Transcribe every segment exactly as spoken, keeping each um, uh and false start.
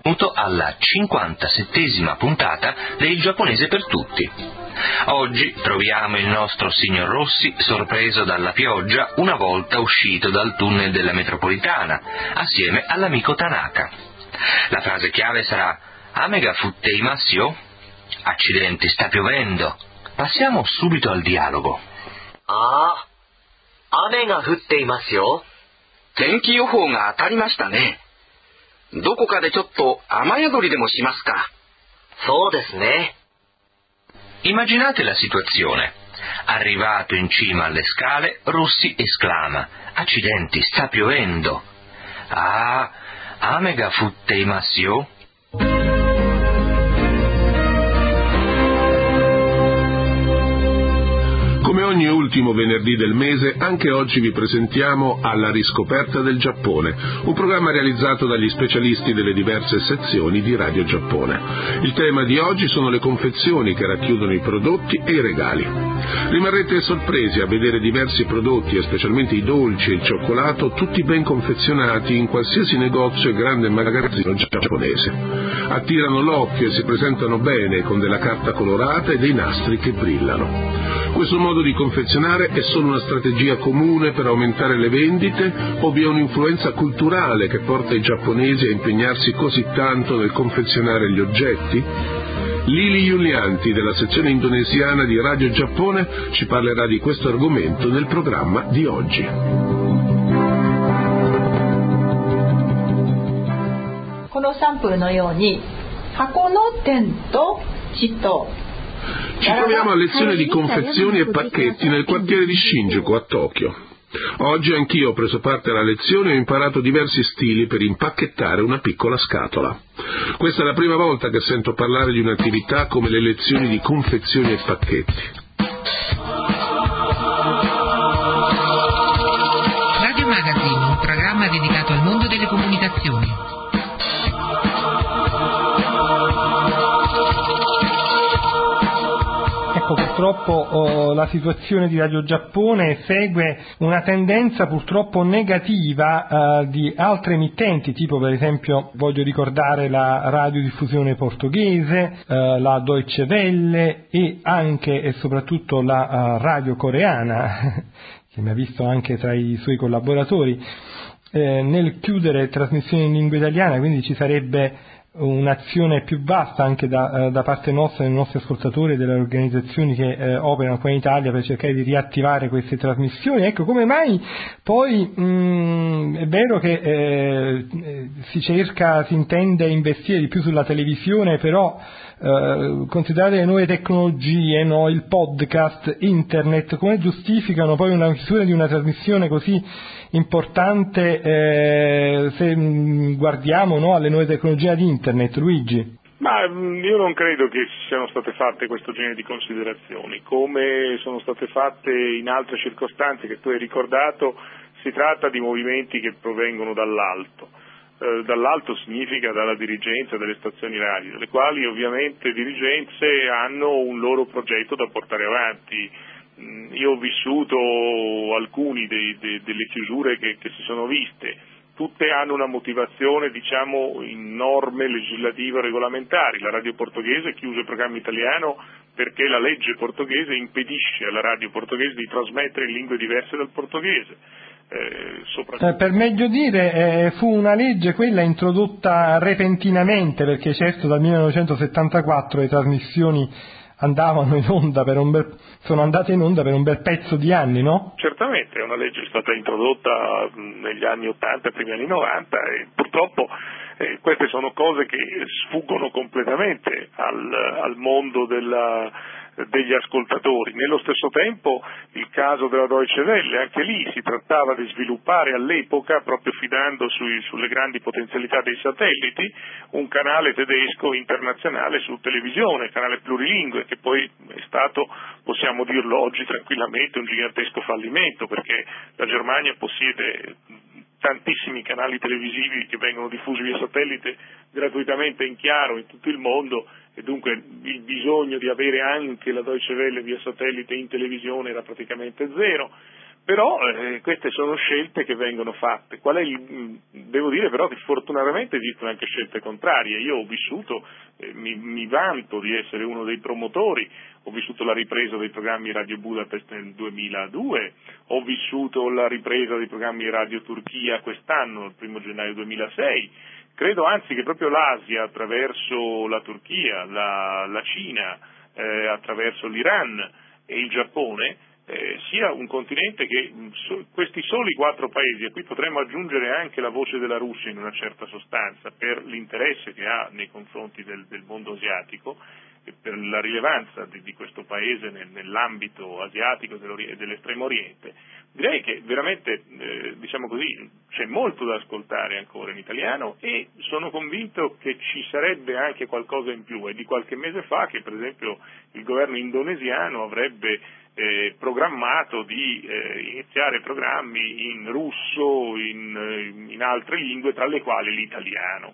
benvenuto alla cinquantasettesima puntata del Giapponese per tutti. Oggi troviamo il nostro signor Rossi sorpreso dalla pioggia una volta uscito dal tunnel della metropolitana, assieme all'amico Tanaka. La frase chiave sarà Ame ga futte imasu yo? Accidenti, sta piovendo. Passiamo subito al dialogo. Ah, ame ga futte imasu yo? 天気予報が当たりましたね。どこかでちょっと雨宿りでもしますか。 そうですね。 Immaginate la situazione. Arrivato in cima alle scale, Rossi esclama: Accidenti, sta piovendo. Ah, ame ga futte imasu yo? Come ogni ultimo venerdì del mese, anche oggi vi presentiamo Alla riscoperta del Giappone, un programma realizzato dagli specialisti delle diverse sezioni di Radio Giappone. Il tema di oggi sono le confezioni che racchiudono i prodotti e i regali. Rimarrete sorpresi a vedere diversi prodotti, e specialmente i dolci e il cioccolato, tutti ben confezionati in qualsiasi negozio e grande magazzino giapponese. Attirano l'occhio e si presentano bene con della carta colorata e dei nastri che brillano. Questo modo di confezionare è solo una strategia comune per aumentare le vendite o vi è un'influenza culturale che porta i giapponesi a impegnarsi così tanto nel confezionare gli oggetti? Lili Yulianti della sezione indonesiana di Radio Giappone ci parlerà di questo argomento nel programma di oggi. このサンプルのように箱の点と血と Ci troviamo a lezione di confezioni e pacchetti nel quartiere di Shinjuku a Tokyo. Oggi anch'io ho preso parte alla lezione e ho imparato diversi stili per impacchettare una piccola scatola. Questa è la prima volta che sento parlare di un'attività come le lezioni di confezioni e pacchetti. Radio Magazine, un programma dedicato al mondo delle comunicazioni. Purtroppo oh, la situazione di Radio Giappone segue una tendenza purtroppo negativa eh, di altre emittenti, tipo per esempio voglio ricordare la radiodiffusione portoghese, eh, la Deutsche Welle e anche e soprattutto la uh, radio coreana, che mi ha visto anche tra i suoi collaboratori, eh, nel chiudere trasmissioni in lingua italiana, quindi ci sarebbe un'azione più vasta anche da, da parte nostra, dei nostri ascoltatori e delle organizzazioni che eh, operano qua in Italia per cercare di riattivare queste trasmissioni. Ecco, come mai poi mh, è vero che eh, si cerca, si intende investire di più sulla televisione, però eh, considerate le nuove tecnologie, no, il podcast, internet, come giustificano poi una chiusura di una trasmissione così importante eh, se mh, guardiamo, no, alle nuove tecnologie di internet, Luigi? Ma io non credo che siano state fatte questo genere di considerazioni, come sono state fatte in altre circostanze che tu hai ricordato. Si tratta di movimenti che provengono dall'alto. Eh, dall'alto significa dalla dirigenza delle stazioni radio, le quali ovviamente dirigenze hanno un loro progetto da portare avanti. Io ho vissuto alcuni dei, dei, delle chiusure che, che si sono viste, tutte hanno una motivazione, diciamo, in norme legislative o regolamentari. La radio portoghese chiuse il programma italiano perché la legge portoghese impedisce alla radio portoghese di trasmettere in lingue diverse dal portoghese. Eh, soprattutto... eh, per meglio dire eh, fu una legge quella introdotta repentinamente, perché certo dal millenovecentosettantaquattro le trasmissioni andavano in onda per un bel, sono andate in onda per un bel pezzo di anni, no? Certamente, è una legge che è stata introdotta negli anni ottanta, primi anni novanta, e purtroppo eh, queste sono cose che sfuggono completamente al, al mondo della, degli ascoltatori. Nello stesso tempo il caso della Deutsche Welle, anche lì si trattava di sviluppare all'epoca, proprio fidando sui, sulle grandi potenzialità dei satelliti, un canale tedesco internazionale su televisione, canale plurilingue, che poi è stato, possiamo dirlo oggi tranquillamente, un gigantesco fallimento, perché la Germania possiede tantissimi canali televisivi che vengono diffusi via satellite gratuitamente in chiaro in tutto il mondo, e dunque il bisogno di avere anche la Deutsche Welle via satellite in televisione era praticamente zero. Però eh, queste sono scelte che vengono fatte. Qual è il, devo dire però che fortunatamente esistono anche scelte contrarie. Io ho vissuto, eh, mi, mi vanto di essere uno dei promotori, ho vissuto la ripresa dei programmi Radio Budapest nel duemiladue, ho vissuto la ripresa dei programmi Radio Turchia quest'anno, il primo gennaio duemilasei. Credo anzi che proprio l'Asia, attraverso la Turchia, la, la Cina, eh, attraverso l'Iran e il Giappone, Eh, sia un continente che so, questi soli quattro paesi, e qui potremmo aggiungere anche la voce della Russia in una certa sostanza, per l'interesse che ha nei confronti del, del mondo asiatico e per la rilevanza di, di questo paese nel, nell'ambito asiatico e dell'Estremo Oriente, direi che veramente, eh, diciamo così, c'è molto da ascoltare ancora in italiano e sono convinto che ci sarebbe anche qualcosa in più. È di qualche mese fa che per esempio il governo indonesiano avrebbe Eh, programmato di eh, iniziare programmi in russo, in, in altre lingue, tra le quali l'italiano.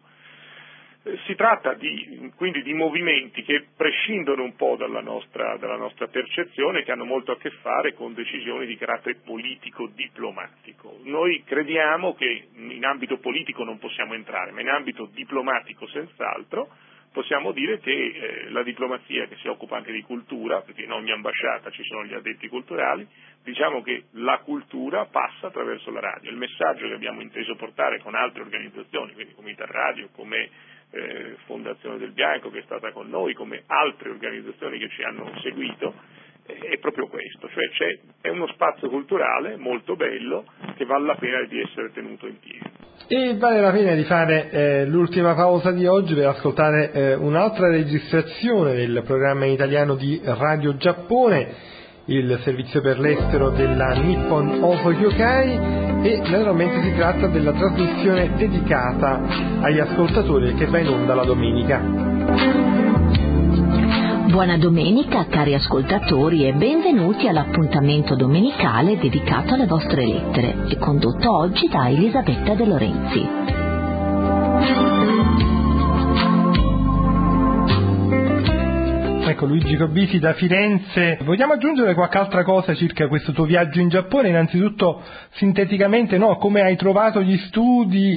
Eh, si tratta di, quindi di movimenti che prescindono un po' dalla nostra, dalla nostra percezione, che hanno molto a che fare con decisioni di carattere politico-diplomatico. Noi crediamo che in ambito politico non possiamo entrare, ma in ambito diplomatico senz'altro. Possiamo dire che eh, la diplomazia che si occupa anche di cultura, perché in ogni ambasciata ci sono gli addetti culturali, diciamo che la cultura passa attraverso la radio. Il messaggio che abbiamo inteso portare con altre organizzazioni, quindi come Italradio, come eh, Fondazione del Bianco che è stata con noi, come altre organizzazioni che ci hanno seguito, è proprio questo, cioè c'è, è uno spazio culturale molto bello che vale la pena di essere tenuto in piedi. E vale la pena di fare eh, l'ultima pausa di oggi per ascoltare eh, un'altra registrazione del programma in italiano di Radio Giappone, il servizio per l'estero della Nippon Ofo Yokai, e naturalmente si tratta della trasmissione dedicata agli ascoltatori che va in onda la domenica. Buona domenica cari ascoltatori e benvenuti all'appuntamento domenicale dedicato alle vostre lettere e condotto oggi da Elisabetta De Lorenzi. Ecco, Luigi Cobisi da Firenze. Vogliamo aggiungere qualche altra cosa circa questo tuo viaggio in Giappone? Innanzitutto, sinteticamente, no, come hai trovato gli studi,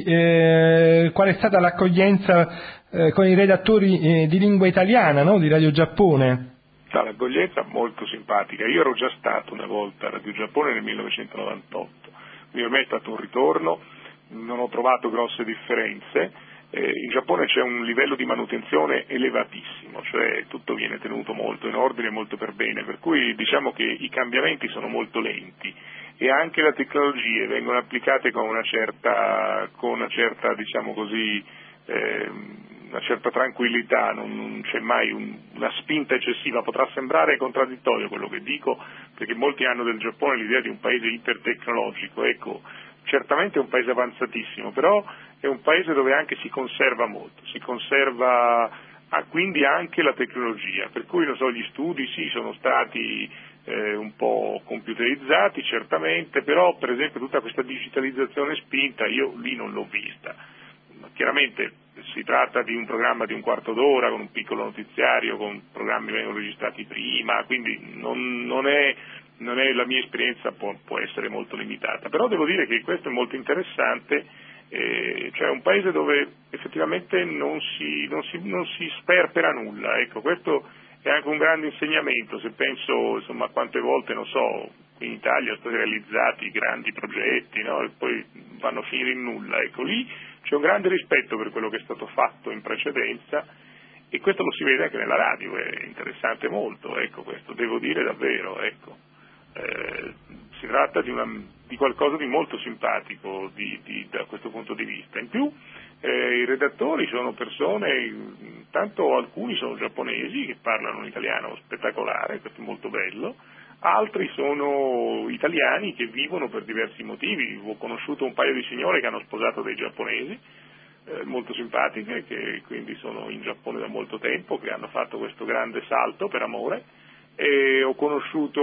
eh, qual è stata l'accoglienza eh, con i redattori eh, di lingua italiana, no, di Radio Giappone? L'accoglienza molto simpatica. Io ero già stato una volta a Radio Giappone nel millenovecentonovantotto, quindi per me è stato un ritorno, non ho trovato grosse differenze. Eh, in Giappone c'è un livello di manutenzione elevatissimo, cioè tutto viene tenuto molto in ordine, molto per bene, per cui diciamo che i cambiamenti sono molto lenti e anche le tecnologie vengono applicate con una certa, con una certa diciamo così, eh, una certa tranquillità, non, non c'è mai un, una spinta eccessiva. Potrà sembrare contraddittorio quello che dico, perché molti hanno del Giappone l'idea di un paese ipertecnologico, ecco, certamente è un paese avanzatissimo, però è un paese dove anche si conserva molto, si conserva ah, quindi anche la tecnologia, per cui non so, gli studi sì sono stati eh, un po' computerizzati certamente, però per esempio tutta questa digitalizzazione spinta io lì non l'ho vista. Chiaramente si tratta di un programma di un quarto d'ora con un piccolo notiziario, con programmi che vengono registrati prima, quindi non, non è non è la mia esperienza può, può essere molto limitata, però devo dire che questo è molto interessante, eh, cioè un paese dove effettivamente non si, non si, non si sperpera nulla, ecco, questo è anche un grande insegnamento, se penso insomma a quante volte, non so, in Italia sono stati realizzati grandi progetti, no? E poi vanno a finire in nulla, ecco, lì c'è un grande rispetto per quello che è stato fatto in precedenza. E questo lo si vede anche nella radio, è interessante molto, ecco, questo devo dire davvero, ecco. Eh, si tratta di, una, di qualcosa di molto simpatico di, di, da questo punto di vista. In più eh, i redattori sono persone, tanto alcuni sono giapponesi che parlano un italiano spettacolare, questo è molto bello, altri sono italiani che vivono per diversi motivi. Ho conosciuto un paio di signore che hanno sposato dei giapponesi, eh, molto simpatiche, che quindi sono in Giappone da molto tempo, che hanno fatto questo grande salto per amore. E ho conosciuto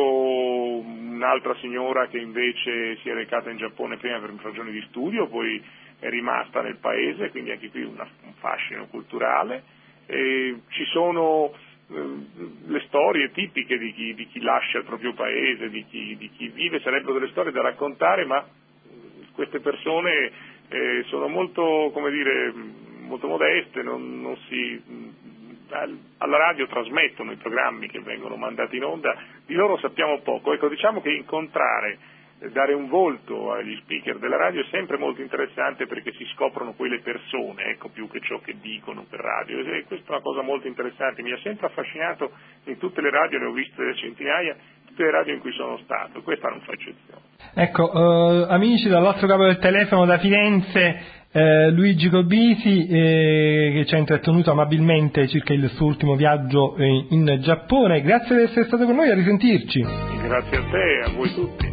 un'altra signora che invece si è recata in Giappone prima per ragioni di studio, poi è rimasta nel paese, quindi anche qui una, un fascino culturale. E ci sono le storie tipiche di chi, di chi lascia il proprio paese, di chi, di chi vive, sarebbero delle storie da raccontare, ma queste persone eh, sono molto, come dire, molto modeste, non, non si, alla radio trasmettono i programmi che vengono mandati in onda, di loro sappiamo poco. Ecco, diciamo che incontrare, dare un volto agli speaker della radio è sempre molto interessante, perché si scoprono poi le persone, ecco, più che ciò che dicono per radio, e questa è una cosa molto interessante, mi ha sempre affascinato in tutte le radio, ne ho viste delle centinaia, tutte le radio in cui sono stato, questa non fa eccezione. Ecco, eh, amici, dall'altro capo del telefono da Firenze, eh, Luigi Cobisi, eh, che ci ha intrattenuto amabilmente circa il suo ultimo viaggio eh, in Giappone. Grazie di essere stato con noi, a risentirci. Grazie a te e a voi tutti.